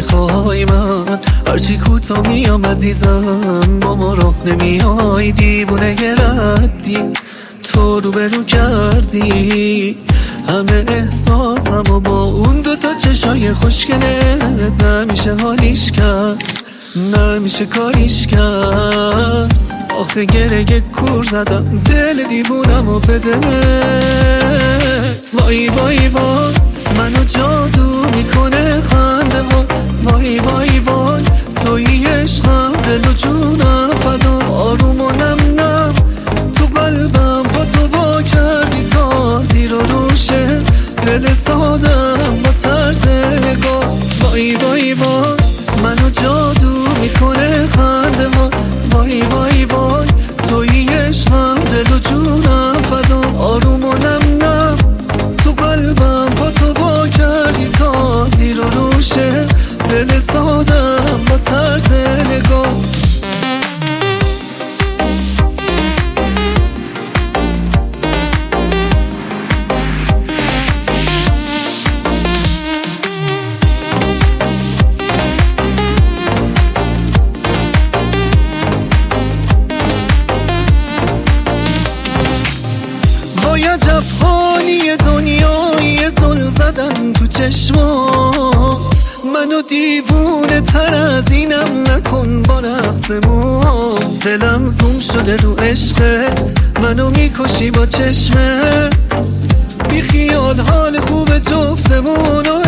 نمیخوای من، هرچی کوتا میام عزیزم با ما راه نمیای. دیوونه ردی تو روبرو کردی همه احساسم و با اون دوتا چشای خوشگلت نمیشه حالیش کرد، نمیشه کاریش کرد. آخه گره کور زدم دل دیوونم و بدمت. وای وای وای منو جادو میکنه خنده ها، وای وای وای توی عشقم دل و جونم فدا. آروم و نم نم تو قلبم با تو وا کردی تا زیر و روشه دل سادم با طرز نگاه. وای وای وای منو جادو میکنه خنده ها، وای وای وای توی عشقم دل و جونم فدا. آروم و نم نم تو قلبم با تو وا کردی تا زیر و روشه دل سادم با طرز نگاه. عجب حالی دنیایی زل زدن تو چشمات، منو دیوونه تر از اینم نکن با رقص موهات. دلم زوم شده رو عشقت منو میکشی با چشمت، بی خیال حال خوب جفتمون و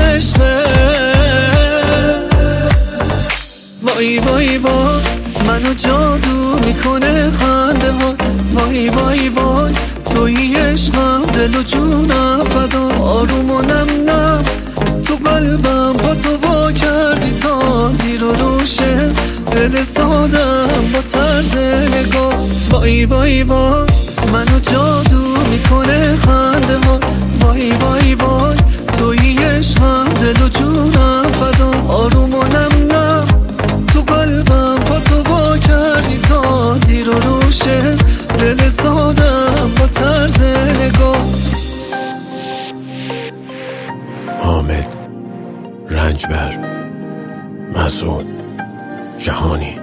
عشقت. وای وای وای منو جادو میکنه خنده ها، وای وای وای توی عشقم دل و جونم فدا. آروم و نم نم تو قلبم با تو وا کردی تا زیر و روشه دل سادم با طرز نگاه. وای وای وای منو جادو میکنه خنده ها، وای وای وای توی عشقم دل و جونم فدا. آروم و نم نم تو قلبم با تو وا کردی تا زیر و روشه دل سادم با طرز نگاه. حامد رنجبر، مسعود جهانی.